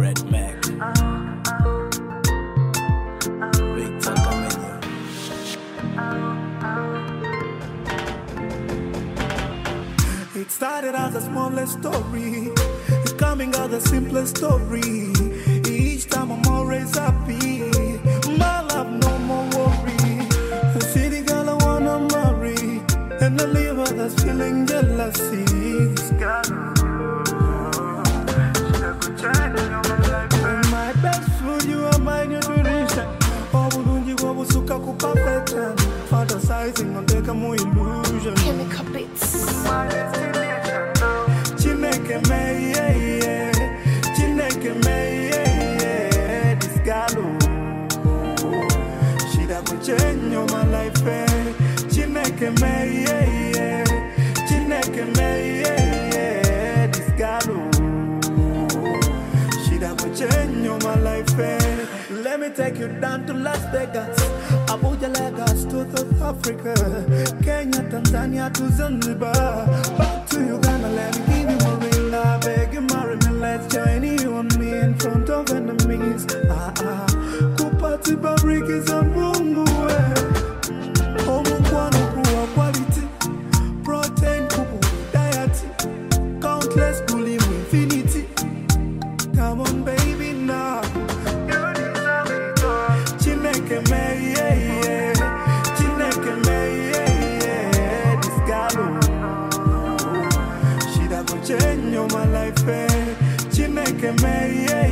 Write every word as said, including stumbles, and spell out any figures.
Red Mac. Victor Camino. It started as a smallest story. It's coming as the simplest story. Each time I'm always happy. My love, no more worry. I see the girl I wanna marry, and I leave her that's feeling jealousy. My best food, you are my nutrition. Oh, bulungi wa busuka ku perfection. Fantasizing on take a more illusion. Chemical Beats. Chineke me, yeah, yeah. Chineke me, yeah, yeah. This girl, oh, she da go change your my life, eh. Chineke me, yeah, yeah. Chineke me, yeah, yeah. This girl, oh, she da go change your my life, eh. Let me take you down to Las Vegas, Abuja, Lagos to South Africa, Kenya, Tanzania to Zanzibar, back to Uganda. Let me give you my ring. I beg you, marry me. Let's join you and me in front of enemies. Ah ah, kupati bariki za Mungu we. Omu kwano kuwa quality, protein kuku diet, countless kulimu infinity. Come on, baby, now. Chineke me, yeah, yeah. Chineke me, yeah, yeah. This girl, oh, she da go change your my life, eh. Chineke me, yeah,